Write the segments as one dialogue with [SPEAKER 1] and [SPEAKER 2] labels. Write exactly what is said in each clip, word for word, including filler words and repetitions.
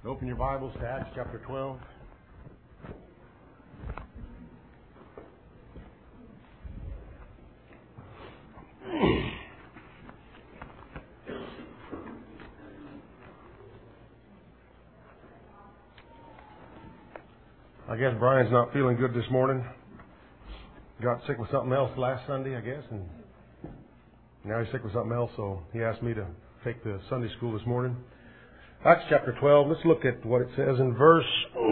[SPEAKER 1] Open your Bibles to Acts chapter twelve. I guess Brian's not feeling good this morning. Got sick with something else last Sunday, I guess, and now he's sick with something else, so he asked me to take the Sunday school this morning. Acts chapter twelve. Let's look at what it says in verse.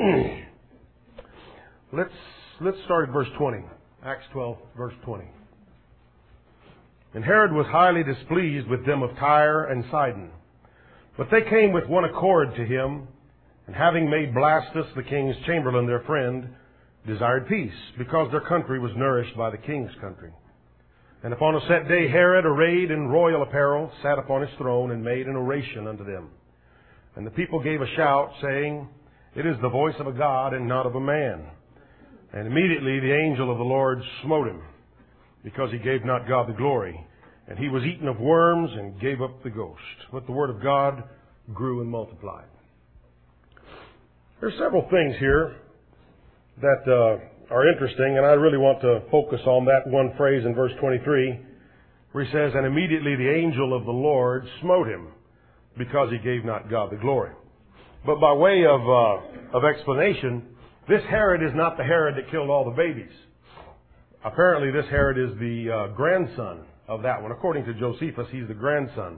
[SPEAKER 1] let's let's start at verse twenty. Acts twelve, verse twenty. And Herod was highly displeased with them of Tyre and Sidon, but they came with one accord to him, and having made Blastus the king's chamberlain their friend, desired peace, because their country was nourished by the king's country. And upon a set day Herod, arrayed in royal apparel, sat upon his throne and made an oration unto them. And the people gave a shout, saying, It is the voice of a God and not of a man. And immediately the angel of the Lord smote him, because he gave not God the glory. And he was eaten of worms and gave up the ghost. But the word of God grew and multiplied. There's several things here that uh, are interesting, and I really want to focus on that one phrase in verse twenty-three, where he says, And immediately the angel of the Lord smote him, because he gave not God the glory. But by way of uh, of explanation, this Herod is not the Herod that killed all the babies. Apparently this Herod is the uh, grandson of that one. According to Josephus, he's the grandson.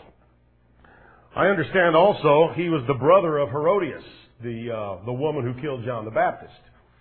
[SPEAKER 1] I understand also he was the brother of Herodias, the uh, the woman who killed John the Baptist.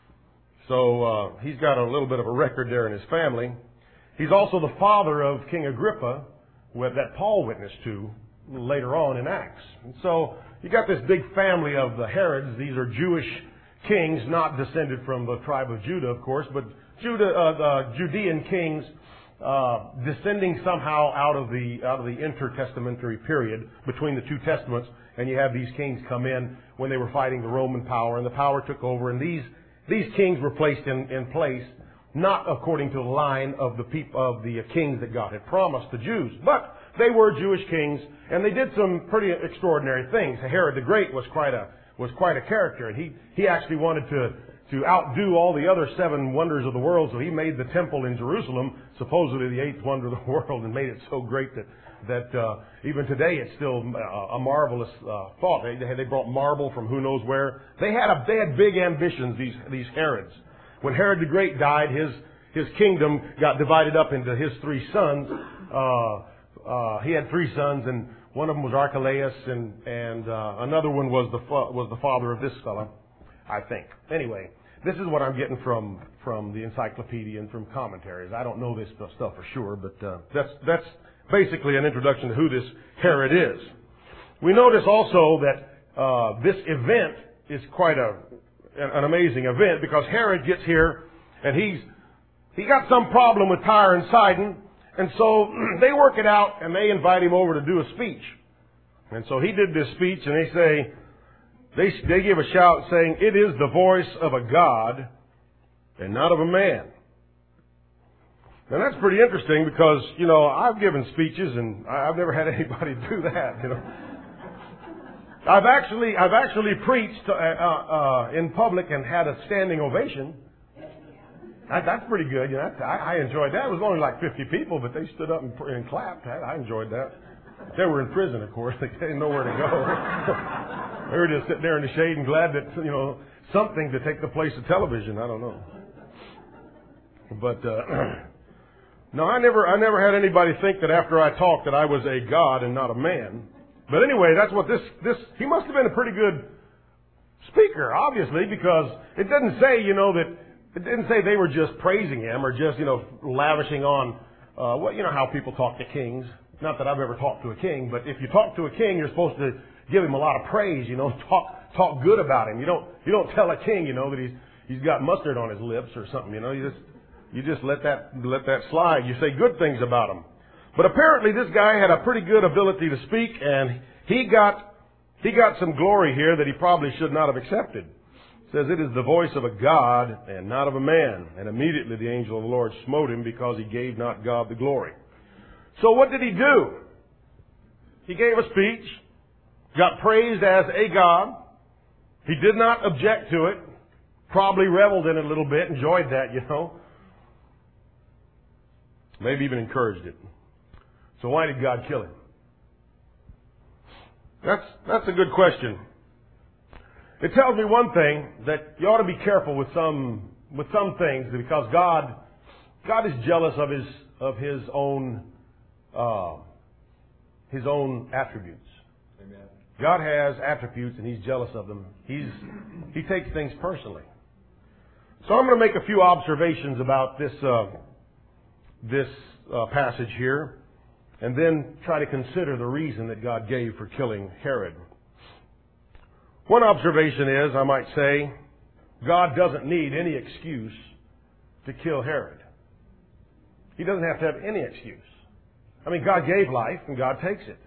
[SPEAKER 1] So uh, he's got a little bit of a record there in his family. He's also the father of King Agrippa, that Paul witnessed to later on in Acts. And so you got this big family of the Herods. These are Jewish kings, not descended from the tribe of Judah, of course, but Judah, uh, the Judean kings, uh, descending somehow out of the out of the intertestamentary period between the two testaments. And you have these kings come in when they were fighting the Roman power, and the power took over. And these these kings were placed in, in place not according to the line of the peop- of the kings that God had promised the Jews, but they were Jewish kings, and they did some pretty extraordinary things. Herod the Great was quite a was quite a character, and he he actually wanted to to outdo all the other seven wonders of the world. So he made the temple in Jerusalem supposedly the eighth wonder of the world, and made it so great that that uh, even today it's still a marvelous uh, thought. They they brought marble from who knows where. They had a they had big ambitions. These these Herods. When Herod the Great died, his his kingdom got divided up into his three sons. Uh, Uh, he had three sons, and one of them was Archelaus, and and uh, another one was the fa- was the father of this fella, I think. Anyway, this is what I'm getting from from the encyclopedia and from commentaries. I don't know this stuff for sure, but uh, that's that's basically an introduction to who this Herod is. We notice also that uh, this event is quite a an amazing event, because Herod gets here and he's he got some problem with Tyre and Sidon. And so they work it out, and they invite him over to do a speech. And so he did this speech, and they say, they, they give a shout saying, It is the voice of a God and not of a man. And that's pretty interesting, because, you know, I've given speeches, and I've never had anybody do that, you know. I've actually, I've actually preached uh, uh, in public and had a standing ovation. That, that's pretty good. You know, I, I enjoyed that. It was only like fifty people, but they stood up and, and clapped. I, I enjoyed that. They were in prison, of course. They didn't know where to go. They were just sitting there in the shade and glad that, you know, something to take the place of television. I don't know. But uh, no, I never, I never had anybody think that after I talked that I was a God and not a man. But anyway, that's what this this. He must have been a pretty good speaker, obviously, because it doesn't say, you know, that. It didn't say they were just praising him or just, you know, lavishing on, uh, what, you know, how people talk to kings. Not that I've ever talked to a king, but if you talk to a king, you're supposed to give him a lot of praise, you know, talk, talk good about him. You don't, you don't tell a king, you know, that he's, he's got mustard on his lips or something, you know, you just, you just let that, let that slide. You say good things about him. But apparently this guy had a pretty good ability to speak, and he got, he got some glory here that he probably should not have accepted. Says, It is the voice of a God and not of a man. And immediately the angel of the Lord smote him, because he gave not God the glory. So what did he do? He gave a speech, got praised as a God, He did not object to it. Probably reveled in it a little bit, enjoyed that, you know. Maybe even encouraged it. So why did God kill him? That's, that's a good question. It tells me one thing, that you ought to be careful with some, with some things, because God, God is jealous of His, of His own, uh, His own attributes. Amen. God has attributes and He's jealous of them. He's, He takes things personally. So I'm going to make a few observations about this, uh, this uh, passage here, and then try to consider the reason that God gave for killing Herod. One observation is, I might say, God doesn't need any excuse to kill Herod. He doesn't have to have any excuse. I mean, God gave life and God takes it.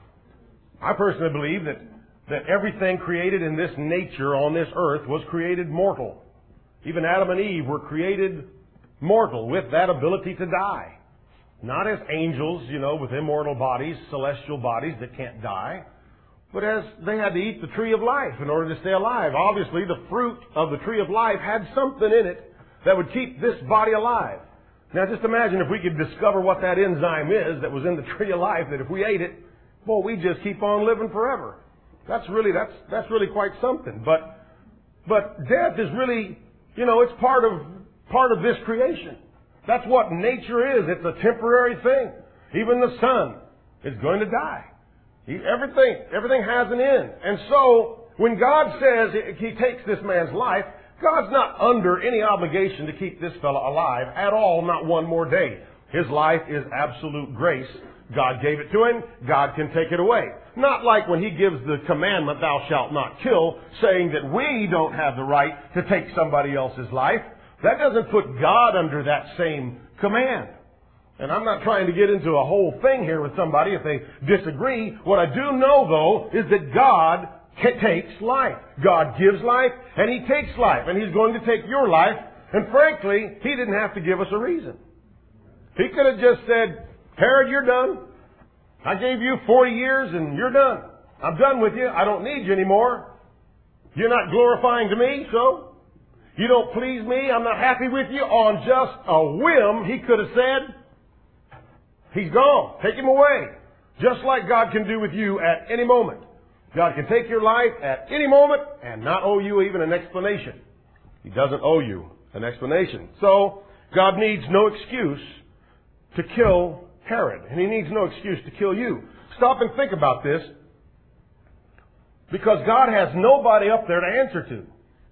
[SPEAKER 1] I personally believe that, that everything created in this nature on this earth was created mortal. Even Adam and Eve were created mortal with that ability to die. Not as angels, you know, with immortal bodies, celestial bodies that can't die, but as they had to eat the tree of life in order to stay alive. Obviously, the fruit of the tree of life had something in it that would keep this body alive. Now, just imagine if we could discover what that enzyme is that was in the tree of life, that if we ate it, boy, we just keep on living forever. That's really, that's, that's really quite something. But, but death is really, you know, it's part of, part of this creation. That's what nature is. It's a temporary thing. Even the sun is going to die. He, everything, everything has an end. And so, when God says He takes this man's life, God's not under any obligation to keep this fellow alive at all, not one more day. His life is absolute grace. God gave it to him. God can take it away. Not like when He gives the commandment, thou shalt not kill, saying that we don't have the right to take somebody else's life. That doesn't put God under that same command. And I'm not trying to get into a whole thing here with somebody if they disagree. What I do know, though, is that God takes life. God gives life, and He takes life. And He's going to take your life. And frankly, He didn't have to give us a reason. He could have just said, Herod, you're done. I gave you forty years, and you're done. I'm done with you. I don't need you anymore. You're not glorifying to me, so you don't please me. I'm not happy with you. On just a whim, He could have said, He's gone. Take him away. Just like God can do with you at any moment. God can take your life at any moment and not owe you even an explanation. He doesn't owe you an explanation. So, God needs no excuse to kill Herod. And He needs no excuse to kill you. Stop and think about this. Because God has nobody up there to answer to.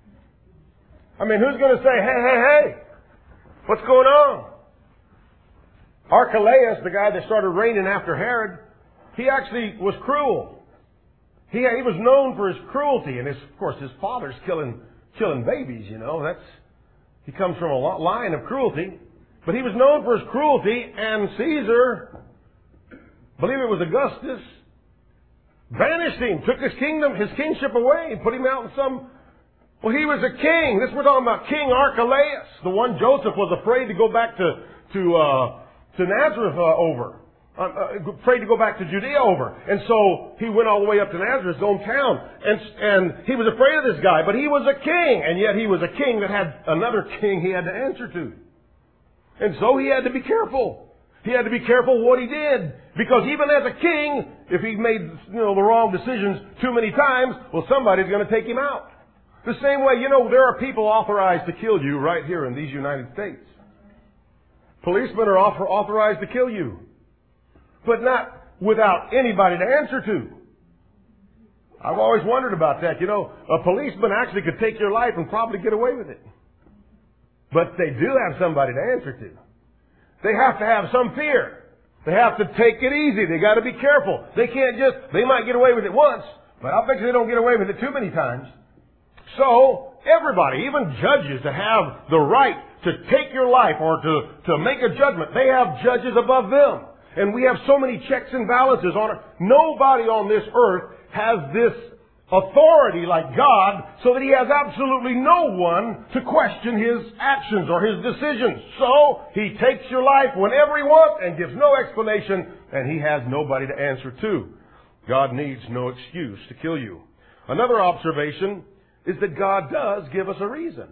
[SPEAKER 1] I mean, who's going to say, hey, hey, hey, what's going on? Archelaus, the guy that started reigning after Herod, he actually was cruel. He, he was known for his cruelty. And his, of course, his father's killing, killing babies, you know. That's, he comes from a line of cruelty. But he was known for his cruelty, and Caesar, I believe it was Augustus, banished him, took his kingdom, his kingship away, and put him out in some... Well, he was a king. This we're talking about King Archelaus, the one Joseph was afraid to go back to to uh, to Nazareth uh, over, uh, uh, afraid to go back to Judea over, and so he went all the way up to Nazareth, his own town, and and he was afraid of this guy. But he was a king, and yet he was a king that had another king he had to answer to, and so he had to be careful. He had to be careful what he did, because even as a king, if he made you know the wrong decisions too many times, well, somebody's going to take him out. The same way, you know, there are people authorized to kill you right here in these United States. Policemen are authorized to kill you, but not without anybody to answer to. I've always wondered about that. You know, a policeman actually could take your life and probably get away with it. But they do have somebody to answer to. They have to have some fear. They have to take it easy. They got to be careful. They can't just, they might get away with it once, but I'll bet you they don't get away with it too many times. So, everybody, even judges that have the right to take your life or to, to make a judgment, they have judges above them. And we have so many checks and balances on it. Nobody on this earth has this authority like God, so that He has absolutely no one to question His actions or His decisions. So, He takes your life whenever He wants and gives no explanation, and He has nobody to answer to. God needs no excuse to kill you. Another observation, is that God does give us a reason.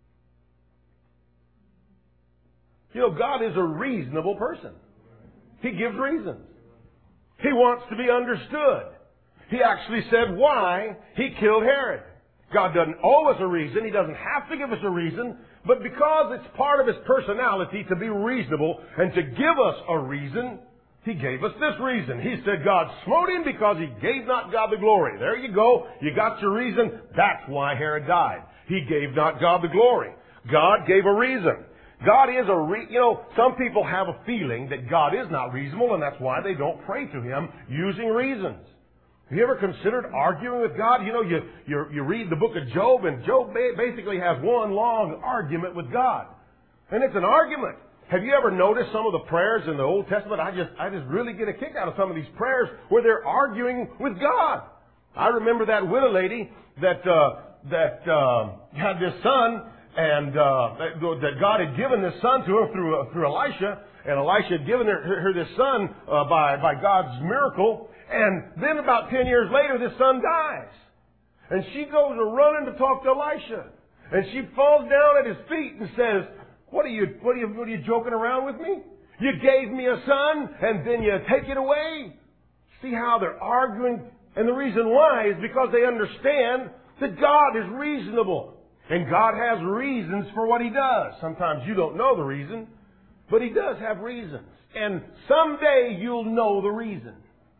[SPEAKER 1] You know, God is a reasonable person. He gives reasons. He wants to be understood. He actually said why He killed Herod. God doesn't owe us a reason. He doesn't have to give us a reason. But because it's part of His personality to be reasonable and to give us a reason, He gave us this reason. He said God smote him because he gave not God the glory. There you go. You got your reason. That's why Herod died. He gave not God the glory. God gave a reason. God is a re- you know, some people have a feeling that God is not reasonable, and that's why they don't pray to Him using reasons. Have you ever considered arguing with God? You know, you, you, you read the book of Job, and Job basically has one long argument with God. And it's an argument. Have you ever noticed some of the prayers in the Old Testament? I just, I just really get a kick out of some of these prayers where they're arguing with God. I remember that widow lady that, uh, that, uh, had this son, and, uh, that God had given this son to her through, uh, through Elisha, and Elisha had given her, her this son, uh, by, by God's miracle. And then about ten years later, this son dies. And she goes running to talk to Elisha. And she falls down at his feet and says, What are you, what are you, what are you joking around with me? You gave me a son and then you take it away. See how they're arguing? And the reason why is because they understand that God is reasonable. And God has reasons for what He does. Sometimes you don't know the reason, but He does have reasons. And someday you'll know the reason.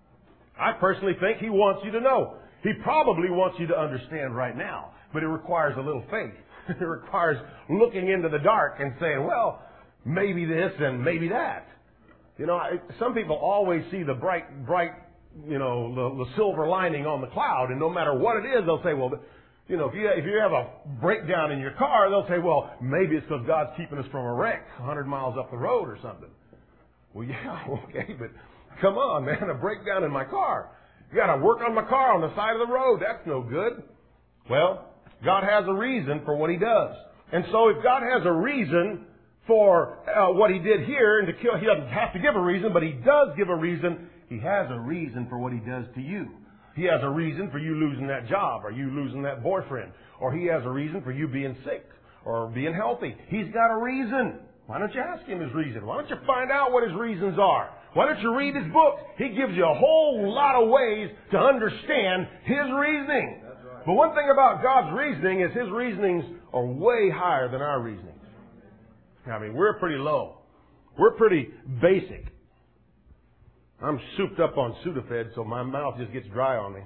[SPEAKER 1] I personally think He wants you to know. He probably wants you to understand right now, but it requires a little faith. It requires looking into the dark and saying, well, maybe this and maybe that. You know, some people always see the bright, bright, you know, the, the silver lining on the cloud, and no matter what it is, they'll say, well, you know, if you, if you have a breakdown in your car, they'll say, well, maybe it's because God's keeping us from a wreck a hundred miles up the road or something. Well, yeah, okay, but come on, man, a breakdown in my car. You got to work on my car on the side of the road. That's no good. Well, God has a reason for what He does. And so if God has a reason for uh, what He did here, and to kill, He doesn't have to give a reason, but He does give a reason. He has a reason for what He does to you. He has a reason for you losing that job, or you losing that boyfriend, or He has a reason for you being sick or being healthy. He's got a reason. Why don't you ask Him His reason? Why don't you find out what His reasons are? Why don't you read His book? He gives you a whole lot of ways to understand His reasoning. That's right. But one thing about God's reasoning is His reasonings are way higher than our reasonings. I mean, we're pretty low. We're pretty basic. I'm souped up on Sudafed, so my mouth just gets dry on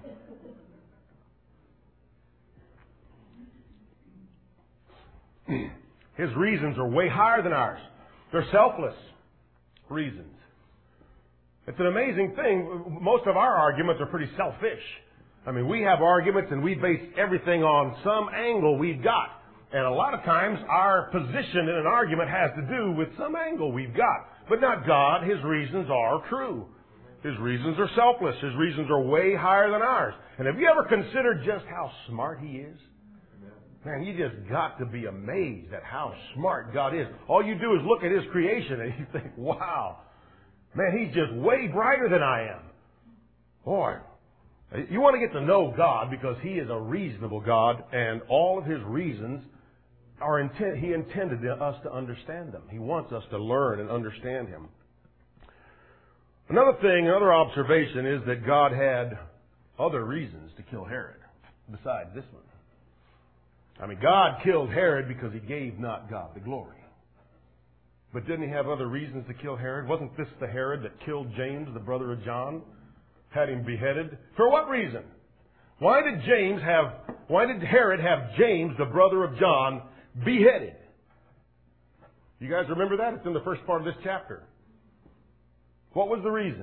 [SPEAKER 1] me. His reasons are way higher than ours. They're selfless reasons. It's an amazing thing. Most of our arguments are pretty selfish. I mean, we have arguments and we base everything on some angle we've got. And a lot of times our position in an argument has to do with some angle we've got. But not God. His reasons are true. His reasons are selfless. His reasons are way higher than ours. And have you ever considered just how smart He is? Man, you just got to be amazed at how smart God is. All you do is look at His creation and you think, wow, man, He's just way brighter than I am. Boy, you want to get to know God because He is a reasonable God, and all of His reasons are intent, He intended us to understand them. He wants us to learn and understand Him. Another thing, another observation is that God had other reasons to kill Herod besides this one. I mean, God killed Herod because He gave not God the glory. But didn't He have other reasons to kill Herod? Wasn't this the Herod that killed James, the brother of John? Had him beheaded? For what reason? Why did James have, why did Herod have James, the brother of John, beheaded? You guys remember that? It's in the first part of this chapter. What was the reason?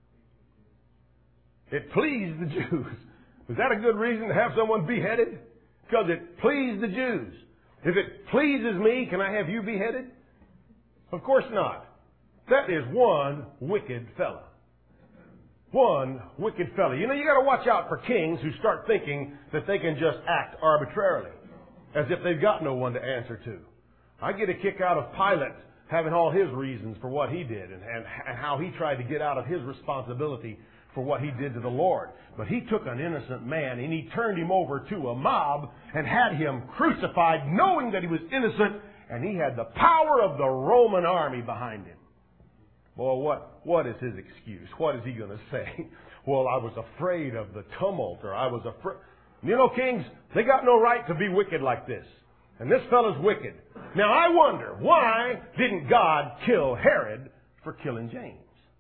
[SPEAKER 1] It pleased the Jews. Was that a good reason to have someone beheaded? Because it pleased the Jews. If it pleases me, can I have you beheaded? Of course not. That is one wicked fella. One wicked fella. You know, you got to watch out for kings who start thinking that they can just act arbitrarily, as if they've got no one to answer to. I get a kick out of Pilate having all his reasons for what he did and, and, and how he tried to get out of his responsibility for what he did to the Lord. But he took an innocent man and he turned him over to a mob and had him crucified knowing that he was innocent, and he had the power of the Roman army behind him. Boy, what, what is his excuse? What is he going to say? Well, I was afraid of the tumult, or I was afraid. You know, kings, they got no right to be wicked like this. And this fellow's wicked. Now, I wonder, why didn't God kill Herod for killing James?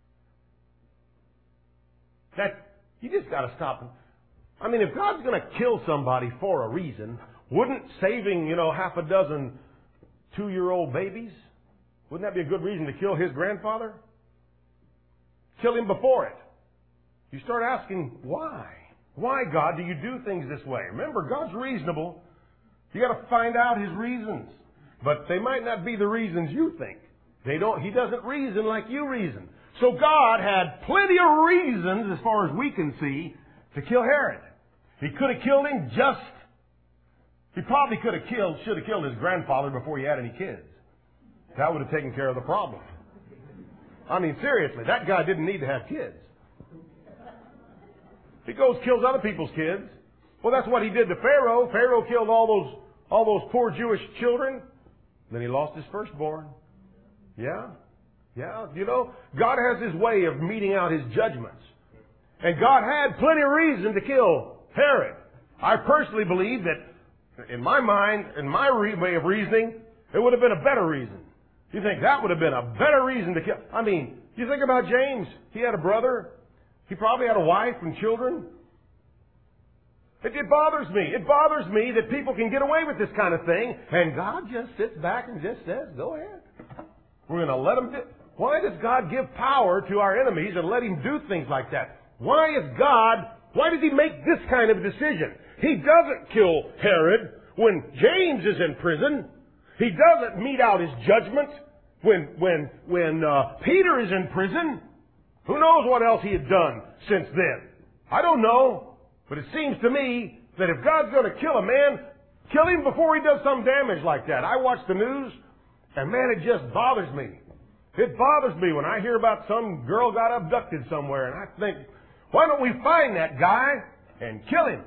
[SPEAKER 1] That, you just got to stop. I mean, if God's going to kill somebody for a reason, wouldn't saving, you know, half a dozen two-year-old babies, wouldn't that be a good reason to kill his grandfather? Kill him before it. You start asking, why? Why, God, do you do things this way? Remember, God's reasonable. You got to find out his reasons. But they might not be the reasons you think. They don't, he doesn't reason like you reason. So God had plenty of reasons, as far as we can see, to kill Herod. He could have killed him just, he probably could have killed, should have killed his grandfather before he had any kids. That would have taken care of the problem. I mean, seriously, that guy didn't need to have kids. He goes, kills other people's kids. Well, that's what he did to Pharaoh. Pharaoh killed all those, all those poor Jewish children. Then he lost his firstborn. Yeah. Yeah. You know, God has his way of meting out his judgments. And God had plenty of reason to kill Herod. I personally believe that, in my mind, in my re- way of reasoning, it would have been a better reason. You think that would have been a better reason to kill? I mean, you think about James. He had a brother. He probably had a wife and children. It, it bothers me. It bothers me that people can get away with this kind of thing, and God just sits back and just says, go ahead. We're going to let them do. Why does God give power to our enemies and let him do things like that? Why is God, why does he make this kind of decision? He doesn't kill Herod when James is in prison. He doesn't mete out his judgment when, when, when uh, Peter is in prison. Who knows what else he had done since then? I don't know. But it seems to me that if God's going to kill a man, kill him before he does some damage like that. I watch the news, and man, it just bothers me. It bothers me when I hear about some girl got abducted somewhere, and I think, why don't we find that guy and kill him?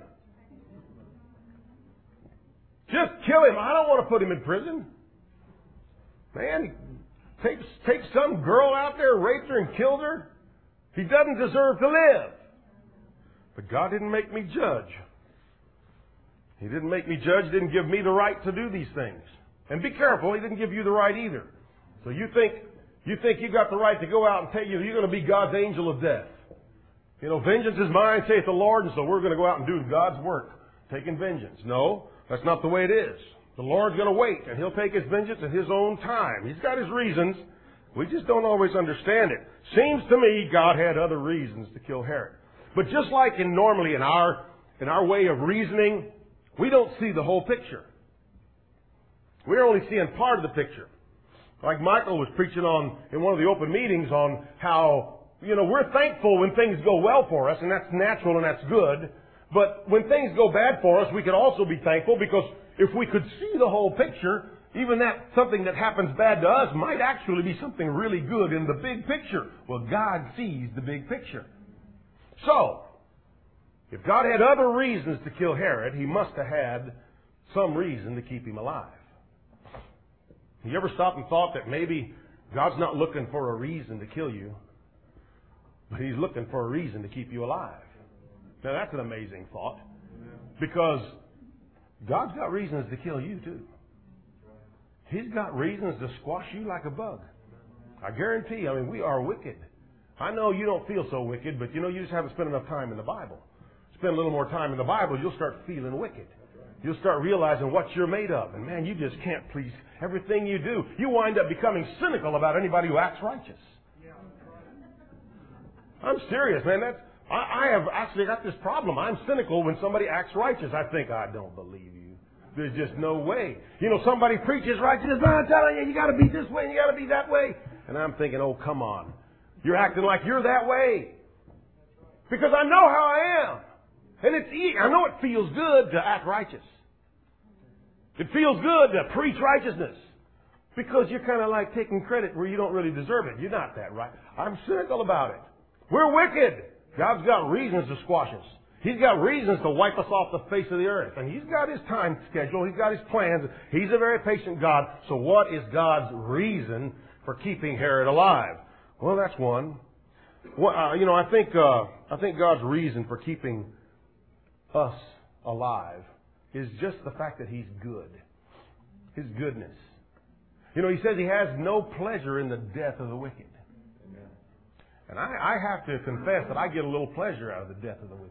[SPEAKER 1] Just kill him. I don't want to put him in prison. Man, take, take some girl out there, raped her and killed her. He doesn't deserve to live. But God didn't make me judge. He didn't make me judge, didn't give me the right to do these things. And be careful, he didn't give you the right either. So you think you think you got the right to go out and tell you you're going to be God's angel of death. You know, vengeance is mine, saith the Lord, and so we're going to go out and do God's work, taking vengeance. No, that's not the way it is. The Lord's going to wait, and he'll take his vengeance at his own time. He's got his reasons. We just don't always understand it. Seems to me God had other reasons to kill Herod. But just like in normally in our in our way of reasoning, we don't see the whole picture. We're only seeing part of the picture. Like Michael was preaching on in one of the open meetings on how, you know, we're thankful when things go well for us, and that's natural and that's good. But when things go bad for us, we can also be thankful, because if we could see the whole picture, even that something that happens bad to us might actually be something really good in the big picture. Well, God sees the big picture. So, if God had other reasons to kill Herod, he must have had some reason to keep him alive. You ever stopped and thought that maybe God's not looking for a reason to kill you, but he's looking for a reason to keep you alive? Now that's an amazing thought, because God's got reasons to kill you too. He's got reasons to squash you like a bug. I guarantee, I mean, we are wicked. I know you don't feel so wicked, but you know, you just haven't spent enough time in the Bible. Spend a little more time in the Bible, you'll start feeling wicked. You'll start realizing what you're made of. And man, you just can't please everything you do. You wind up becoming cynical about anybody who acts righteous. I'm serious, man. That's, I, I have actually got this problem. I'm cynical when somebody acts righteous. I think, I don't believe you. There's just no way. You know, somebody preaches righteousness, but I'm telling you, you got to be this way and you got to be that way. And I'm thinking, oh, come on. You're acting like you're that way. Because I know how I am. And it's easy. I know it feels good to act righteous. It feels good to preach righteousness. Because you're kind of like taking credit where you don't really deserve it. You're not that, right? I'm cynical about it. We're wicked. God's got reasons to squash us. He's got reasons to wipe us off the face of the earth. And He's got His time schedule. He's got His plans. He's a very patient God. So what is God's reason for keeping Herod alive? Well, that's one. Well, uh, you know, I think uh, I think God's reason for keeping us alive is just the fact that He's good. His goodness. You know, He says He has no pleasure in the death of the wicked. Amen. And I, I have to confess that I get a little pleasure out of the death of the wicked.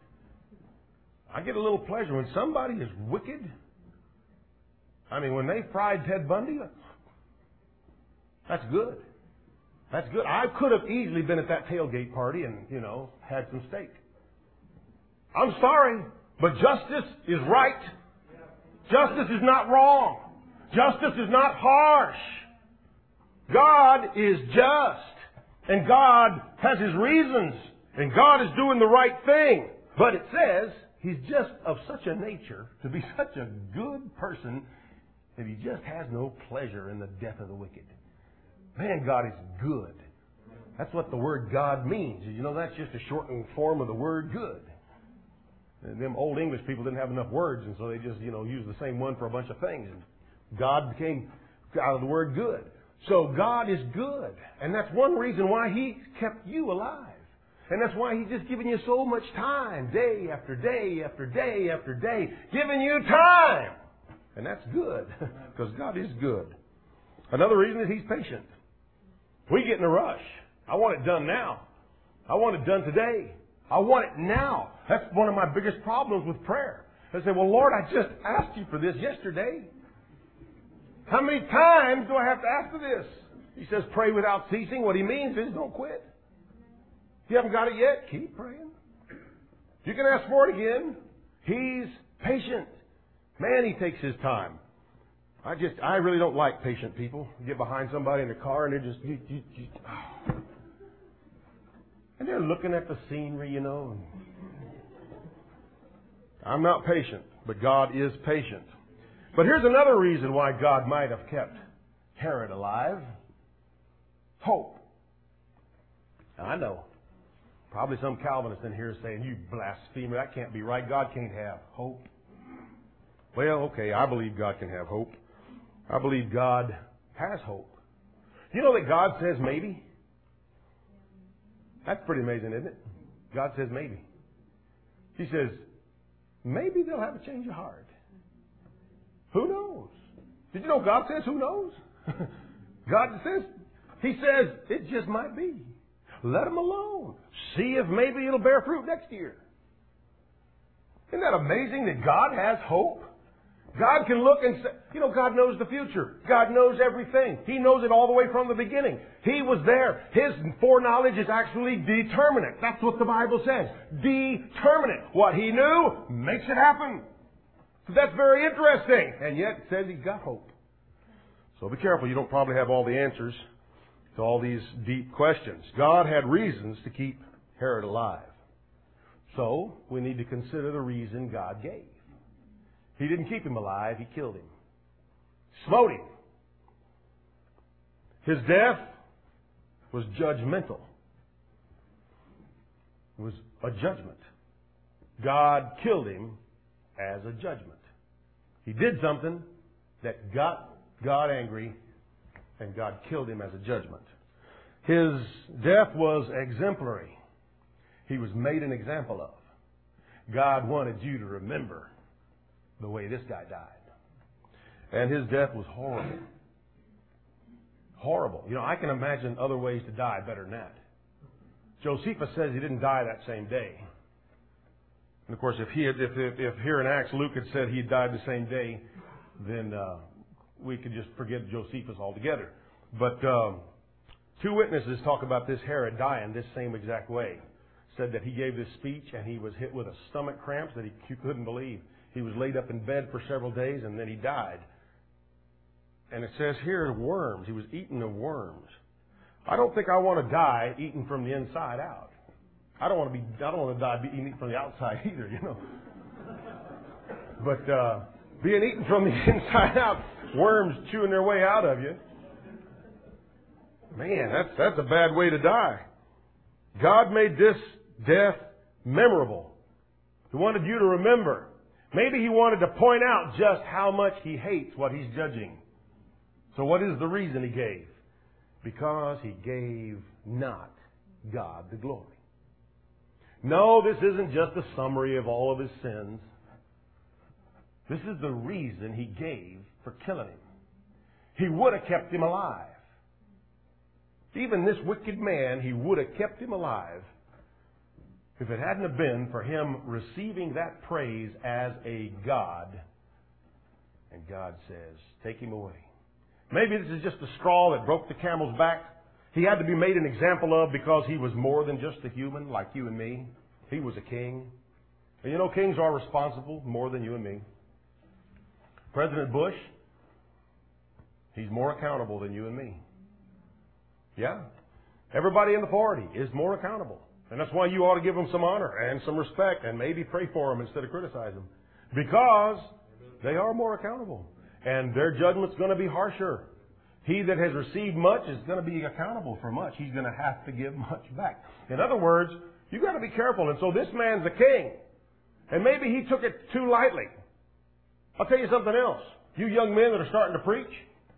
[SPEAKER 1] I get a little pleasure when somebody is wicked. I mean, when they fried Ted Bundy, that's good. That's good. I could have easily been at that tailgate party and, you know, had some steak. I'm sorry, but justice is right. Justice is not wrong. Justice is not harsh. God is just. And God has His reasons. And God is doing the right thing. But it says He's just of such a nature to be such a good person that He just has no pleasure in the death of the wicked. Man, God is good. That's what the word God means. You know, that's just a shortened form of the word good. And them old English people didn't have enough words, and so they just, you know, used the same one for a bunch of things. And God became out of the word good. So God is good. And that's one reason why He kept you alive. And that's why He's just giving you so much time, day after day after day after day, giving you time. And that's good, because God is good. Another reason is He's patient. We get in a rush. I want it done now. I want it done today. I want it now. That's one of my biggest problems with prayer. I say, well, Lord, I just asked You for this yesterday. How many times do I have to ask for this? He says, pray without ceasing. What He means is don't quit. If you haven't got it yet, keep praying. You can ask for it again. He's patient. Man, He takes His time. I just, I really don't like patient people. You get behind somebody in the car and they're just, you, you, you, oh. And they're looking at the scenery, you know. And I'm not patient, but God is patient. But here's another reason why God might have kept Herod alive. Hope. Now, I know. Probably some Calvinist in here is saying, you blasphemer, that can't be right. God can't have hope. Well, okay, I believe God can have hope. I believe God has hope. You know that God says maybe? That's pretty amazing, isn't it? God says maybe. He says, maybe they'll have a change of heart. Who knows? Did you know God says who knows? God says, He says, it just might be. Let them alone. See if maybe it'll bear fruit next year. Isn't that amazing that God has hope? God can look and say, you know, God knows the future. God knows everything. He knows it all the way from the beginning. He was there. His foreknowledge is actually determinate. That's what the Bible says. Determinate. What He knew makes it happen. So that's very interesting. And yet it says He's got hope. So be careful. You don't probably have all the answers to all these deep questions. God had reasons to keep Herod alive. So we need to consider the reason God gave. He didn't keep him alive. He killed him. Smote him. His death was judgmental. It was a judgment. God killed him as a judgment. He did something that got God angry, and God killed him as a judgment. His death was exemplary. He was made an example of. God wanted you to remember the way this guy died. And his death was horrible. Horrible. You know, I can imagine other ways to die better than that. Josephus says he didn't die that same day. And of course, if he had, if, if, if here in Acts Luke had said he died the same day, then uh, we could just forget Josephus altogether. But um, two witnesses talk about this Herod dying this same exact way. Said that he gave this speech and he was hit with a stomach cramps that he couldn't believe. He was laid up in bed for several days and then he died. And it says here, worms. He was eaten of worms. I don't think I want to die eaten from the inside out. I don't want to be. I don't want to die eaten from the outside either. You know. But uh, being eaten from the inside out, worms chewing their way out of you. Man, that's, that's a bad way to die. God made this death memorable. He wanted you to remember. Maybe He wanted to point out just how much He hates what He's judging. So what is the reason He gave? Because He gave not God the glory. No, this isn't just a summary of all of His sins. This is the reason He gave for killing Him. He would have kept Him alive. Even this wicked man, He would have kept him alive if it hadn't have been for him receiving that praise as a God. And God says, take him away. Maybe this is just the straw that broke the camel's back. He had to be made an example of because he was more than just a human like you and me. He was a king. And you know, kings are responsible more than you and me. President Bush, he's more accountable than you and me. Yeah. Everybody in the party is more accountable. And that's why you ought to give them some honor and some respect and maybe pray for them instead of criticize them. Because they are more accountable. And their judgment's going to be harsher. He that has received much is going to be accountable for much. He's going to have to give much back. In other words, you've got to be careful. And so this man's a king. And maybe he took it too lightly. I'll tell you something else. You young men that are starting to preach,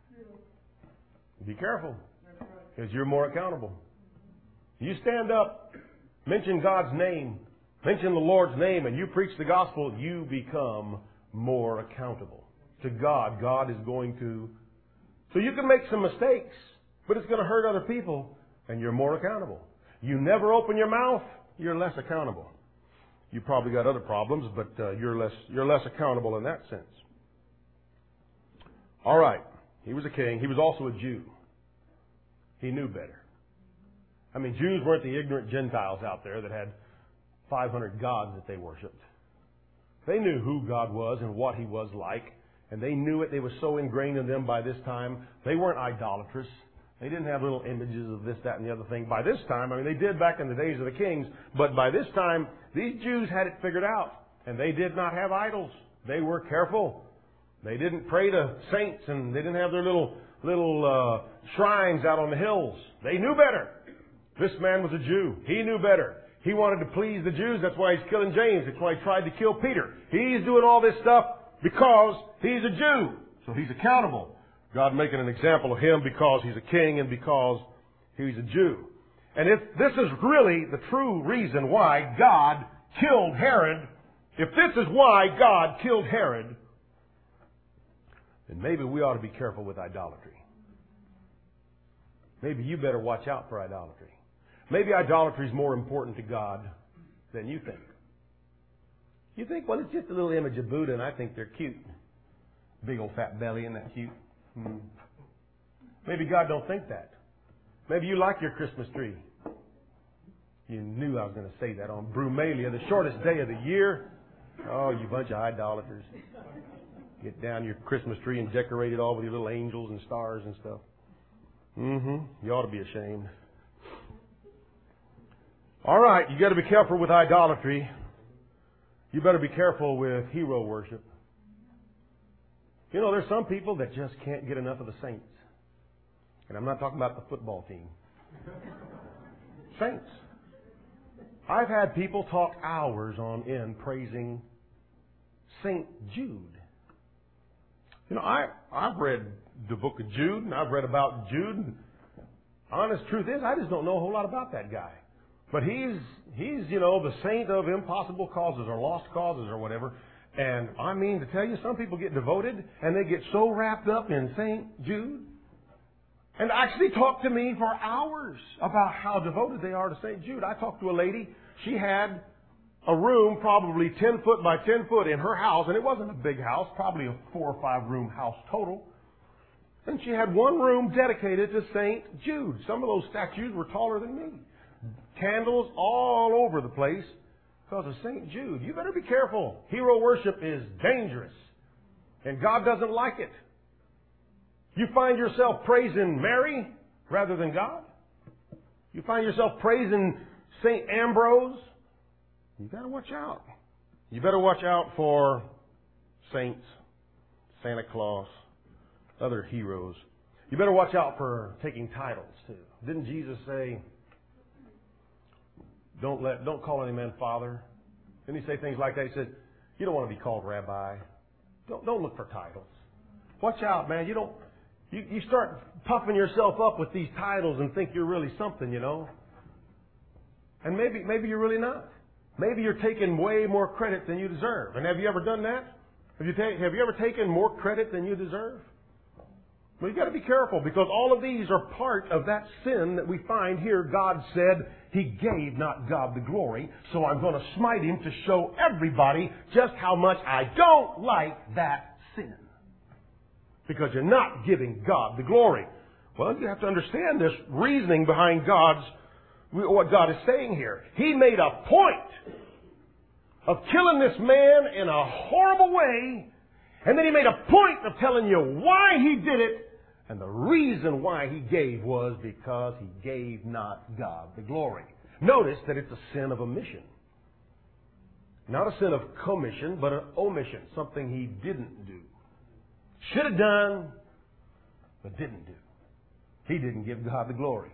[SPEAKER 1] be careful. Because you're more accountable. You stand up, mention God's name, mention the Lord's name, and you preach the gospel, you become more accountable to God. God is going to... So you can make some mistakes, but it's going to hurt other people, and you're more accountable. You never open your mouth, you're less accountable. You probably got other problems, but uh, you're less you're less accountable in that sense. All right. He was a king. He was also a Jew. He knew better. I mean, Jews weren't the ignorant Gentiles out there that had five hundred gods that they worshipped. They knew who God was and what He was like, and they knew it. They were so ingrained in them by this time. They weren't idolatrous. They didn't have little images of this, that, and the other thing. By this time, I mean, they did back in the days of the kings, but by this time, these Jews had it figured out, and they did not have idols. They were careful. They didn't pray to saints, and they didn't have their little little uh, shrines out on the hills. They knew better. This man was a Jew. He knew better. He wanted to please the Jews. That's why he's killing James. That's why he tried to kill Peter. He's doing all this stuff because he's a Jew. So he's accountable. God making an example of him because he's a king and because he's a Jew. And if this is really the true reason why God killed Herod, if this is why God killed Herod, then maybe we ought to be careful with idolatry. Maybe you better watch out for idolatry. Maybe idolatry is more important to God than you think. You think, well, it's just a little image of Buddha, and I think they're cute. Big old fat belly, isn't that cute? Hmm. Maybe God don't think that. Maybe you like your Christmas tree. You knew I was going to say that on Brumalia, the shortest day of the year. Oh, you bunch of idolaters. Get down your Christmas tree and decorate it all with your little angels and stars and stuff. Mm-hmm. You ought to be ashamed. All right, you got to be careful with idolatry. You better be careful with hero worship. You know, there's some people that just can't get enough of the saints. And I'm not talking about the football team. Saints. I've had people talk hours on end praising Saint Jude. You know, I, I've read the book of Jude, and I've read about Jude. And honest truth is, I just don't know a whole lot about that guy. But he's, he's, you know, the saint of impossible causes or lost causes or whatever. And I mean to tell you, some people get devoted, and they get so wrapped up in Saint Jude, and actually talk to me for hours about how devoted they are to Saint Jude. I talked to a lady. She had a room probably ten foot by ten foot in her house, and it wasn't a big house, probably a four or five room house total. And she had one room dedicated to Saint Jude. Some of those statues were taller than me. Candles all over the place because of Saint Jude. You better be careful. Hero worship is dangerous, and God doesn't like it. You find yourself praising Mary rather than God. You find yourself praising Saint Ambrose. You got to watch out. You better watch out for saints Santa Claus, other heroes. You better watch out for taking titles too. Didn't Jesus say, don't let, don't call any man father? Didn't he say things like that? He said, you don't want to be called rabbi. Don't, don't look for titles. Watch out, man. You don't, you, you start puffing yourself up with these titles and think you're really something, you know. And maybe, maybe you're really not. Maybe you're taking way more credit than you deserve. And have you ever done that? Have you, ta- have you ever taken more credit than you deserve? Well, you've got to be careful, because all of these are part of that sin that we find here. God said He gave not God the glory, so I'm going to smite Him to show everybody just how much I don't like that sin. Because you're not giving God the glory. Well, you have to understand this reasoning behind God's, what God is saying here. He made a point of killing this man in a horrible way, and then He made a point of telling you why He did it. And the reason why He gave was because He gave not God the glory. Notice that it's a sin of omission. Not a sin of commission, but an omission. Something He didn't do. Should have done, but didn't do. He didn't give God the glory.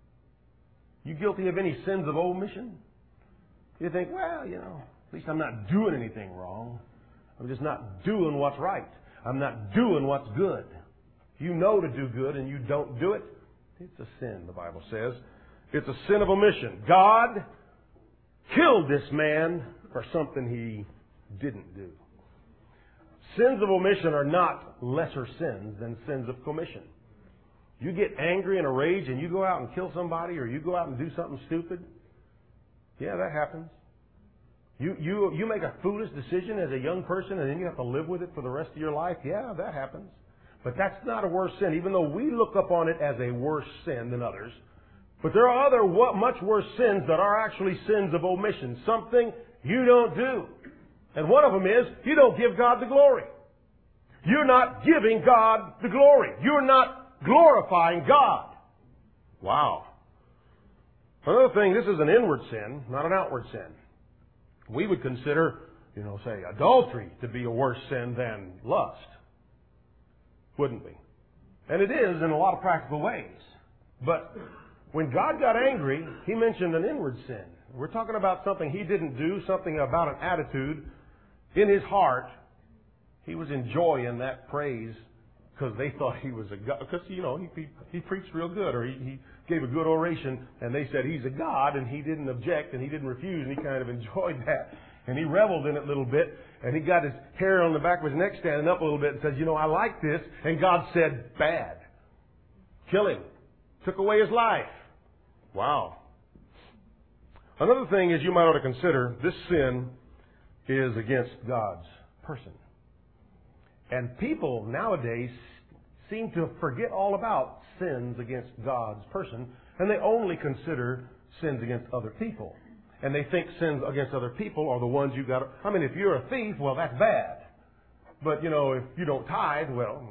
[SPEAKER 1] You guilty of any sins of omission? You think, well, you know, at least I'm not doing anything wrong. I'm just not doing what's right. I'm not doing what's good. You know to do good and you don't do it, it's a sin, the Bible says. It's a sin of omission. God killed this man for something He didn't do. Sins of omission are not lesser sins than sins of commission. You get angry and a rage and you go out and kill somebody, or you go out and do something stupid. Yeah, that happens. You, you, you make a foolish decision as a young person and then you have to live with it for the rest of your life. Yeah, that happens. But that's not a worse sin, even though we look upon it as a worse sin than others. But there are other much worse sins that are actually sins of omission. Something you don't do. And one of them is, you don't give God the glory. You're not giving God the glory. You're not glorifying God. Wow. Another thing, this is an inward sin, not an outward sin. We would consider, you know, say, adultery to be a worse sin than lust. Wouldn't we? And it is in a lot of practical ways. But when God got angry, He mentioned an inward sin. We're talking about something He didn't do, something about an attitude in His heart. He was enjoying that praise because they thought He was a God. Because, you know, he, he, he preached real good, or he, he gave a good oration, and they said He's a God, and He didn't object, and He didn't refuse, and He kind of enjoyed that. And He reveled in it a little bit, and He got His hair on the back of His neck standing up a little bit and says, you know, I like this. And God said, bad. Kill him. Took away his life. Wow. Another thing is, you might ought to consider, this sin is against God's person. And people nowadays seem to forget all about sins against God's person, and they only consider sins against other people. And they think sins against other people are the ones you got to... I mean, if you're a thief, well, that's bad. But, you know, if you don't tithe, well,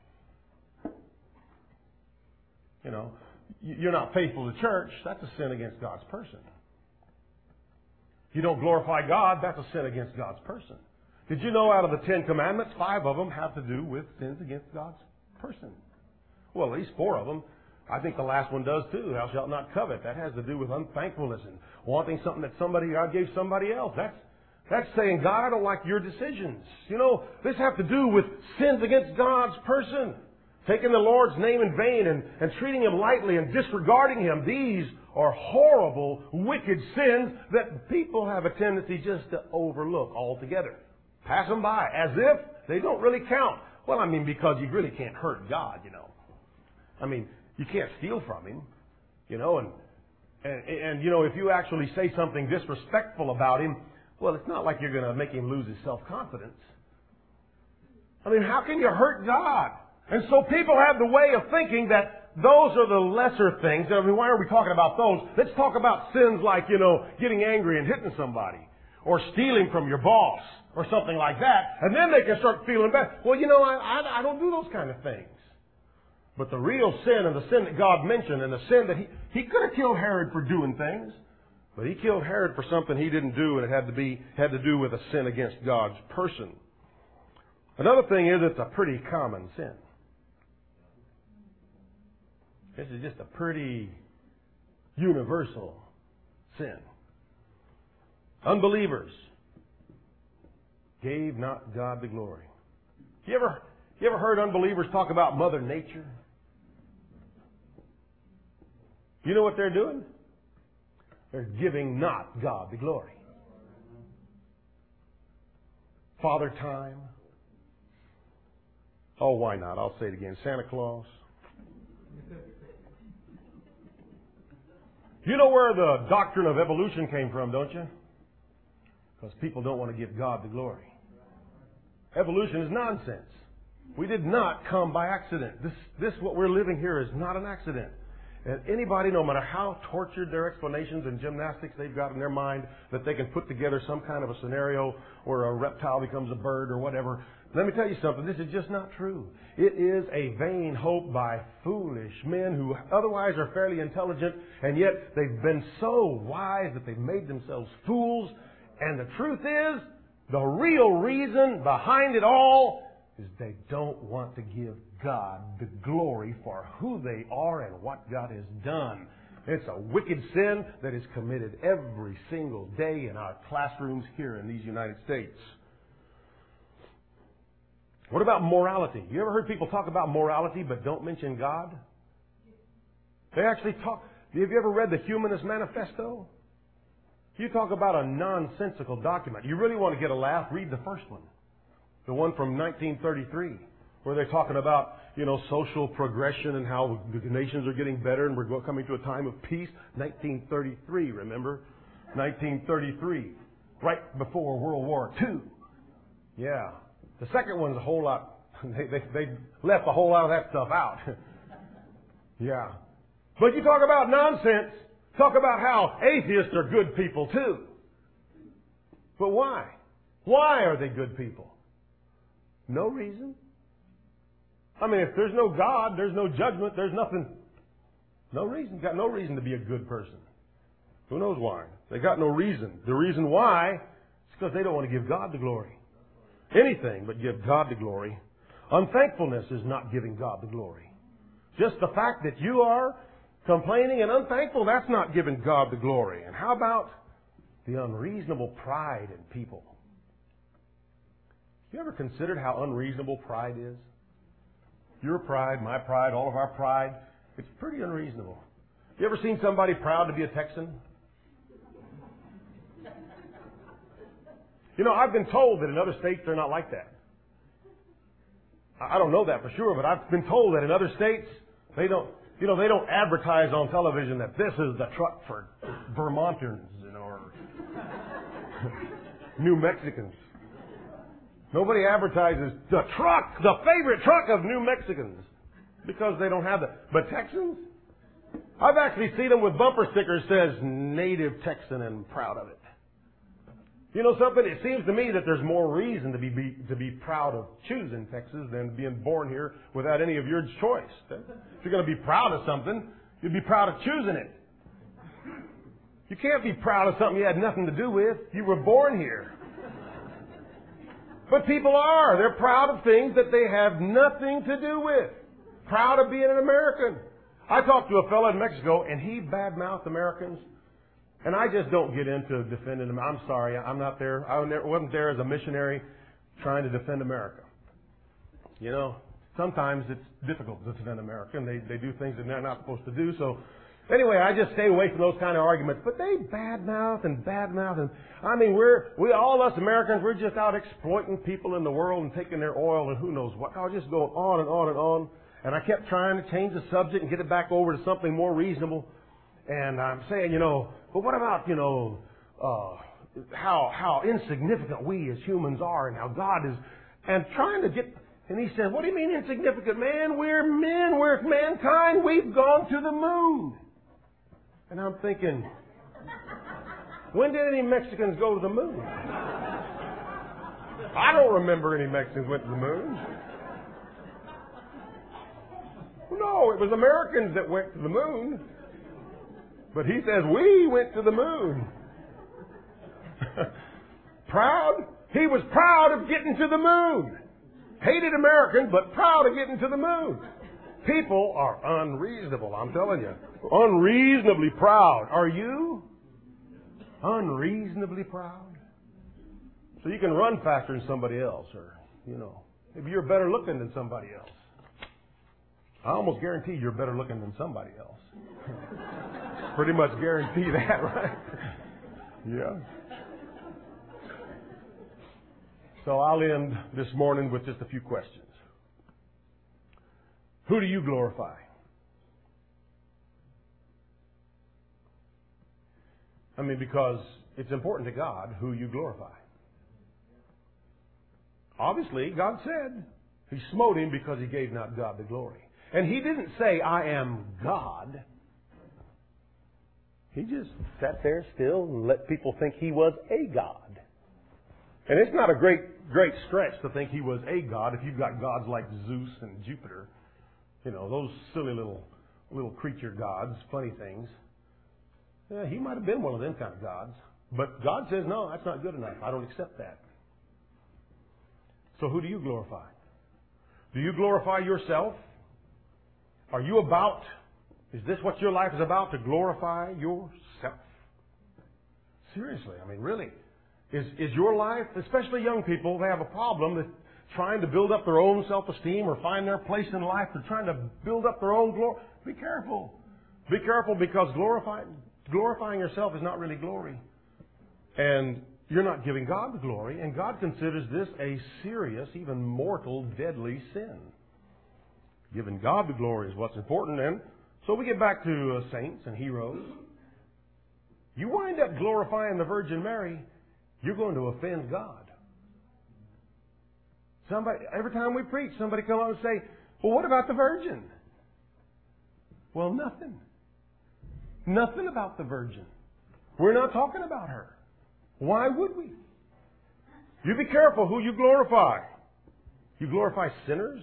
[SPEAKER 1] you know, you're not faithful to church, that's a sin against God's person. You don't glorify God, that's a sin against God's person. Did you know out of the Ten Commandments, five of them have to do with sins against God's person? Well, at least four of them. I think the last one does too. Thou shalt not covet. That has to do with unthankfulness and wanting something that somebody God gave somebody else. That's that's saying, God, I don't like your decisions. You know, this has to do with sins against God's person. Taking the Lord's name in vain and, and treating Him lightly and disregarding Him. These are horrible, wicked sins that people have a tendency just to overlook altogether. Pass them by as if they don't really count. Well, I mean, because you really can't hurt God, you know. I mean, you can't steal from Him, you know, and, and, and, you know, if you actually say something disrespectful about Him, well, it's not like you're going to make Him lose His self-confidence. I mean, how can you hurt God? And so people have the way of thinking that those are the lesser things. I mean, why are we talking about those? Let's talk about sins like, you know, getting angry and hitting somebody, or stealing from your boss, or something like that. And then they can start feeling bad. Well, you know, I, I, I don't do those kind of things. But the real sin, and the sin that God mentioned, and the sin that he, he could have killed Herod for doing things, but he killed Herod for something he didn't do, and it had to be, had to do with a sin against God's person. Another thing is it's a pretty common sin. This is just a pretty universal sin. Unbelievers gave not God the glory. You ever, you ever heard unbelievers talk about Mother Nature? You know what they're doing? They're giving not God the glory. Father Time. Oh, why not? I'll say it again. Santa Claus. You know where the doctrine of evolution came from, don't you? Because people don't want to give God the glory. Evolution is nonsense. We did not come by accident. This, this, what we're living here is not an accident. And anybody, no matter how tortured their explanations and gymnastics they've got in their mind, that they can put together some kind of a scenario where a reptile becomes a bird or whatever. Let me tell you something. This is just not true. It is a vain hope by foolish men who otherwise are fairly intelligent, and yet they've been so wise that they've made themselves fools. And the truth is, the real reason behind it all is they don't want to give God the glory for who they are and what God has done. It's a wicked sin that is committed every single day in our classrooms here in these United States. What about morality? You ever heard people talk about morality but don't mention God? They actually talk. Have you ever read the Humanist Manifesto? You talk about a nonsensical document. You really want to get a laugh? Read the first one. The one from nineteen thirty-three, where they're talking about, you know, social progression and how the nations are getting better and we're coming to a time of peace. nineteen thirty-three, remember? nineteen thirty-three, right before World War Two. Yeah. The second one's a whole lot, they, they, they left a whole lot of that stuff out. Yeah. But you talk about nonsense, talk about how atheists are good people too. But why? Why are they good people? No reason. I mean, if there's no God, there's no judgment, there's nothing. No reason. Got no reason to be a good person. Who knows why? They got no reason. The reason why is because they don't want to give God the glory. Anything but give God the glory. Unthankfulness is not giving God the glory. Just the fact that you are complaining and unthankful, that's not giving God the glory. And how about the unreasonable pride in people? You ever considered how unreasonable pride is? Your pride, my pride, all of our pride, it's pretty unreasonable. You ever seen somebody proud to be a Texan? You know, I've been told that in other states they're not like that. I don't know that for sure, but I've been told that in other states they don't, you know, they don't advertise on television that this is the truck for Vermonters, you know, or New Mexicans. Nobody advertises the truck, the favorite truck of New Mexicans, because they don't have that. But Texans? I've actually seen them with bumper stickers that says native Texan and proud of it. You know something? It seems to me that there's more reason to be, be to be proud of choosing Texas than being born here without any of your choice. If you're going to be proud of something, you'd be proud of choosing it. You can't be proud of something you had nothing to do with. You were born here. But people are. They're proud of things that they have nothing to do with. Proud of being an American. I talked to a fellow in Mexico, and he badmouthed Americans. And I just don't get into defending them. I'm sorry, I'm not there. I wasn't there as a missionary trying to defend America. You know, sometimes it's difficult to defend America, and they, they do things that they're not supposed to do. So anyway, I just stay away from those kind of arguments. But they badmouth and badmouth. And I mean, we're, we, all us Americans, we're just out exploiting people in the world and taking their oil and who knows what. I was just going on and on and on. And I kept trying to change the subject and get it back over to something more reasonable. And I'm saying, you know, but what about, you know, uh, how how insignificant we as humans are and how God is, and trying to get, and he said, what do you mean insignificant, man? We're men, we're mankind, we've gone to the moon. And I'm thinking, when did any Mexicans go to the moon? I don't remember any Mexicans went to the moon. No, it was Americans that went to the moon. But he says, we went to the moon. Proud? He was proud of getting to the moon. Hated Americans, but proud of getting to the moon. People are unreasonable, I'm telling you. Unreasonably proud. Are you? Unreasonably proud? So you can run faster than somebody else, or, you know, maybe you're better looking than somebody else. I almost guarantee you're better looking than somebody else. Pretty much guarantee that, right? Yeah. So I'll end this morning with just a few questions. Who do you glorify? I mean, because it's important to God who you glorify. Obviously, God said He smote him because he gave not God the glory. And He didn't say, I am God. He just sat there still and let people think He was a God. And it's not a great, great stretch to think He was a God if you've got gods like Zeus and Jupiter. You know, those silly little, little creature gods, funny things. Yeah, He might have been one of them kind of gods. But God says, no, that's not good enough. I don't accept that. So who do you glorify? Do you glorify yourself? Are you about, is this what your life is about, to glorify yourself? Seriously, I mean, really. Is, is your life, especially young people, they have a problem with trying to build up their own self-esteem or find their place in life. They're trying to build up their own glory. Be careful. Be careful, because glorifying, glorifying yourself is not really glory. And you're not giving God the glory, and God considers this a serious, even mortal, deadly sin. Giving God the glory is what's important. And so we get back to uh, saints and heroes. You wind up glorifying the Virgin Mary, you're going to offend God. Somebody, every time we preach, somebody come up and say, well, what about the Virgin? Well, nothing. Nothing about the Virgin. We're not talking about her. Why would we? You be careful who you glorify. You glorify sinners?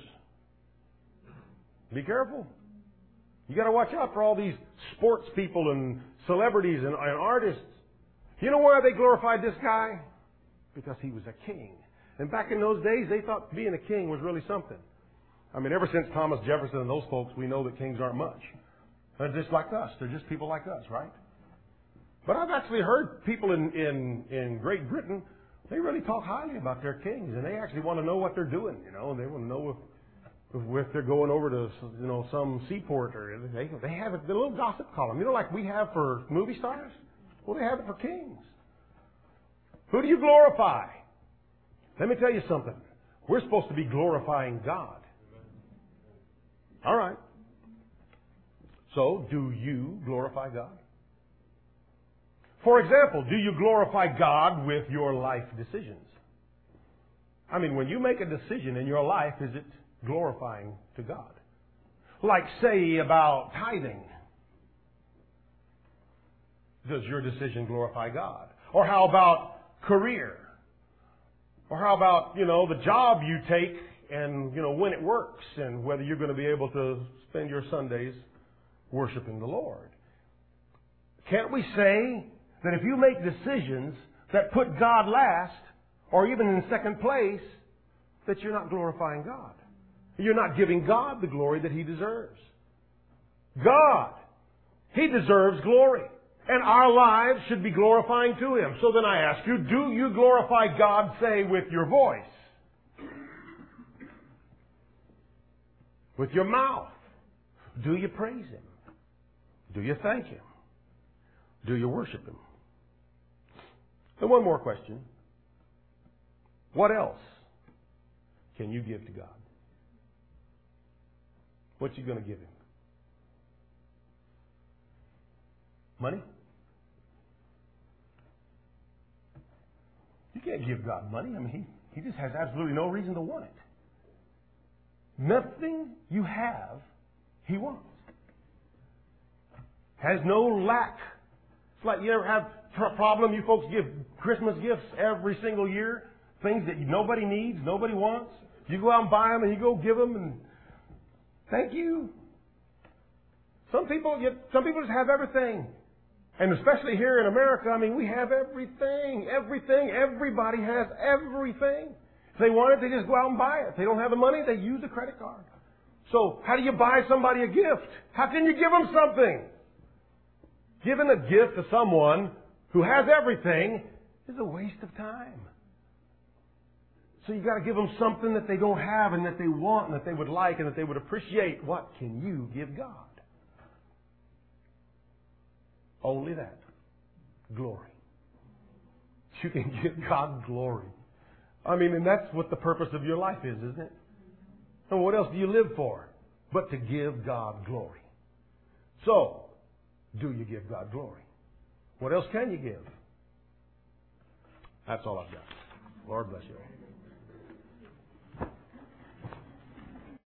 [SPEAKER 1] Be careful. You got to watch out for all these sports people and celebrities and, and artists. You know why they glorified this guy? Because he was a king. And back in those days, they thought being a king was really something. I mean, ever since Thomas Jefferson and those folks, we know that kings aren't much. They're just like us. They're just people like us, right? But I've actually heard people in, in, in Great Britain, they really talk highly about their kings, and they actually want to know what they're doing, you know, and they want to know if, if, if they're going over to, you know, some seaport, or they, they have a, the little gossip column, you know, like we have for movie stars? Well, they have it for kings. Who do you glorify? Let me tell you something. We're supposed to be glorifying God. All right. So, do you glorify God? For example, do you glorify God with your life decisions? I mean, when you make a decision in your life, is it glorifying to God? Like, say, about tithing. Does your decision glorify God? Or how about career? Or how about, you know, the job you take and, you know, when it works and whether you're going to be able to spend your Sundays worshiping the Lord? Can't we say that if you make decisions that put God last, or even in second place, that you're not glorifying God? You're not giving God the glory that He deserves. God, He deserves glory. And our lives should be glorifying to Him. So then I ask you, do you glorify God, say, with your voice? With your mouth? Do you praise Him? Do you thank Him? Do you worship Him? And one more question. What else can you give to God? What you going to give Him? Money? You can't give God money. I mean, He, he just has absolutely no reason to want it. Nothing you have, He wants. Has no lack. It's like you ever have a problem, you folks give Christmas gifts every single year, things that nobody needs, nobody wants. You go out and buy them and you go give them and thank you. Some people, some people just have everything. And especially here in America, I mean, we have everything, everything, everybody has everything. If they want it, they just go out and buy it. If they don't have the money, they use a credit card. So how do you buy somebody a gift? How can you give them something? Giving a gift to someone who has everything is a waste of time. So you got to give them something that they don't have and that they want and that they would like and that they would appreciate. What can you give God? Only that. Glory. You can give God glory. I mean, and that's what the purpose of your life is, isn't it? And what else do you live for but to give God glory? So, do you give God glory? What else can you give? That's all I've got. Lord bless you all.